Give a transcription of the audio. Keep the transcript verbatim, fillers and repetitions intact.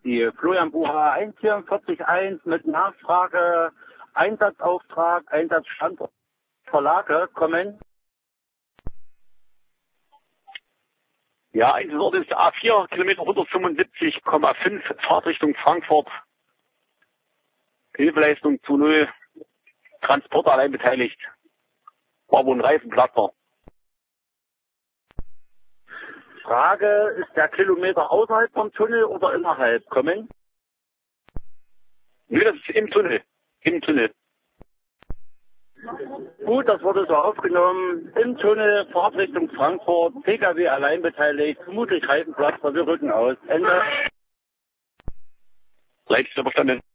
Taxi. Florian Bucher eins vier vier eins mit Nachfrage, Einsatzauftrag, Einsatzstandort Verlage kommen. Ja, Einsatzort ist A vier, Kilometer hundertfünfundsiebzig Komma fünf, Fahrtrichtung Frankfurt. Hilfeleistung zu null, Transporter allein beteiligt. War wohl ein Reifenplatzer. Frage, ist der Kilometer außerhalb vom Tunnel oder innerhalb kommen? Nö, das ist im Tunnel. Im Tunnel. Gut, das wurde so aufgenommen. Im Tunnel, Fahrtrichtung Frankfurt, P K W allein beteiligt, vermutlich Reifenplatzer, wir rücken aus. Ende. Leicht verstanden.